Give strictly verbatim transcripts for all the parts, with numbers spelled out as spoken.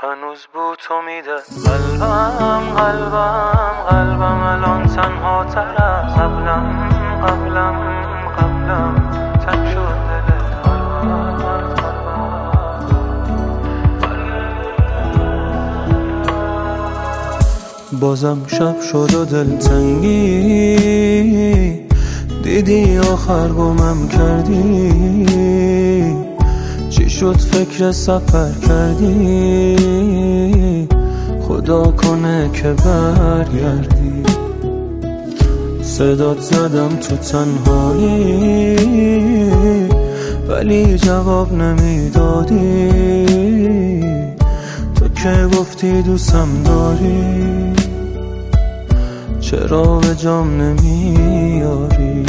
هنوز بو تو میده قلبم قلبم قلبم الان تنها تر از قبلم قبلم قبلم تنگ شد دلت هر وقت بازم شب شد و دلتنگی دیدی آخر گمم کردی چی شد فکر سفر کردی خدا کنه که برگردی صدات زدم تو تنهایی ولی جواب نمیدادی تو که گفتی دوستم داری چرا به جام نمیاری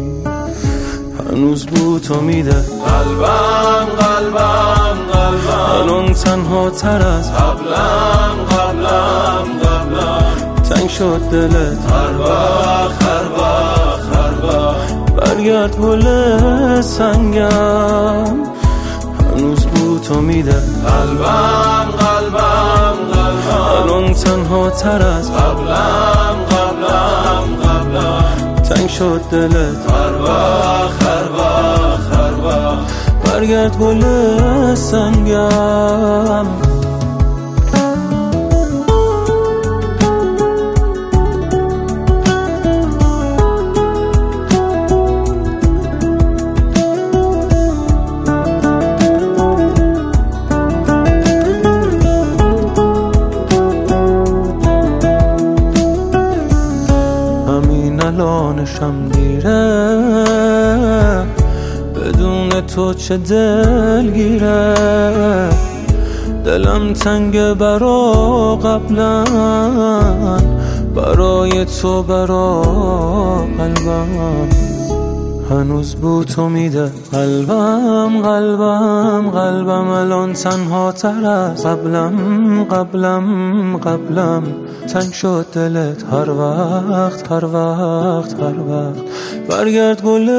هنوز بو تو میده قلبم قلبم قلبم الان تنها تر از قبلم قبلم قبلم تنگ شد دلت هر وقت هر وقت هر وقت برگرد گل سنگم هنوز بو تو میده قلبم قلبم قلبم الان تنها تر از قبلم قبلم قبلم تنگ شد دلت هر وقت هر وقت هر وقت برگرد گل سنگم همین الانشم دیره بدون تو چه دلگیره دلم تنگ برا قبلا برای تو برا قلبم هنوز بو تو میده قلبم قلبم قلبم الان تنها تر از قبلم قبلم قبلم تنگ شد دلت هر وقت هر وقت هر وقت برگرد گل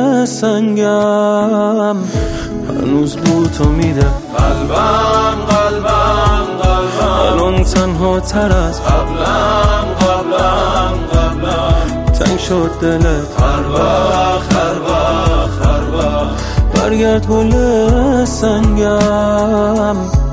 سنگم هنوز بو تو میده قلبم قلبم قلبم الان تنها تر از قبلم قبلم قبلم تنگ شد دلت هر وقت هر وقت هر وقت برگرد گل سنگم